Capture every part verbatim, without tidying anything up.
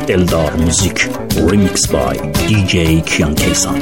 دلدار موزیک ریمیکس بای دی جی کیان کیسان.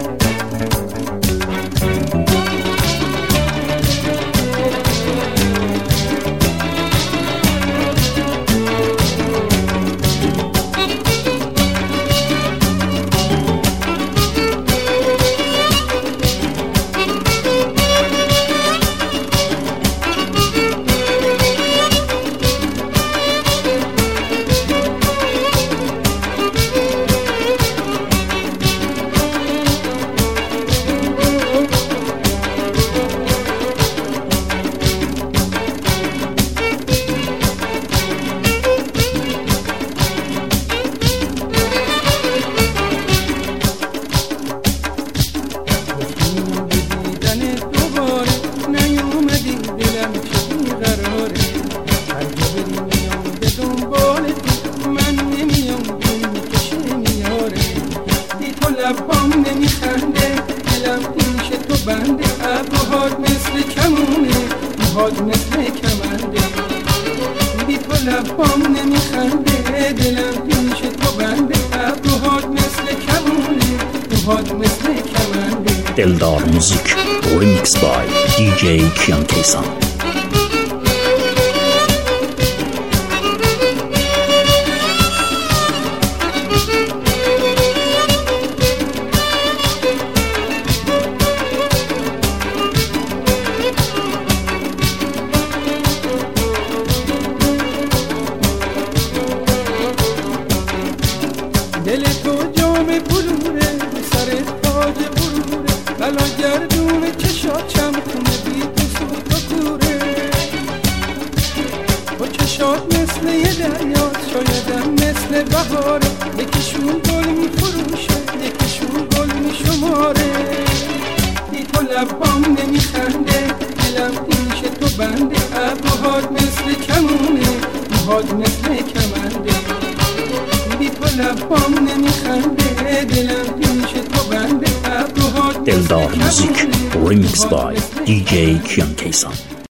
لبام نمیخنده دلم پیش تو بنده ابروهات مثل کمونه موهات مثل کمنده بی تو لبام نمیخنده دلم پیش تو بنده ابروهات مثل کمونه موهات مثل کمنده. دلدار موزیک ریمیکس بای دی جی کیان کیسان. دل تو جام بلوره سرت تاج بلوره بلا گردون چشات چمتونه بی تو سوت و کوره با چشات مثل یه دریات شایدم مثل بهاره یکیشون گل می فروشه یکیشون گل می شماره بی تو لبام نمی خنده دلم پیش تو بنده ابروهات مثل کمونه موهات مثل کمنده بی تو لبام نمیخنده دلم پیش تو بنده ابروهات دلدار موزیک ریمیکس بای دی جی کیان کیسان.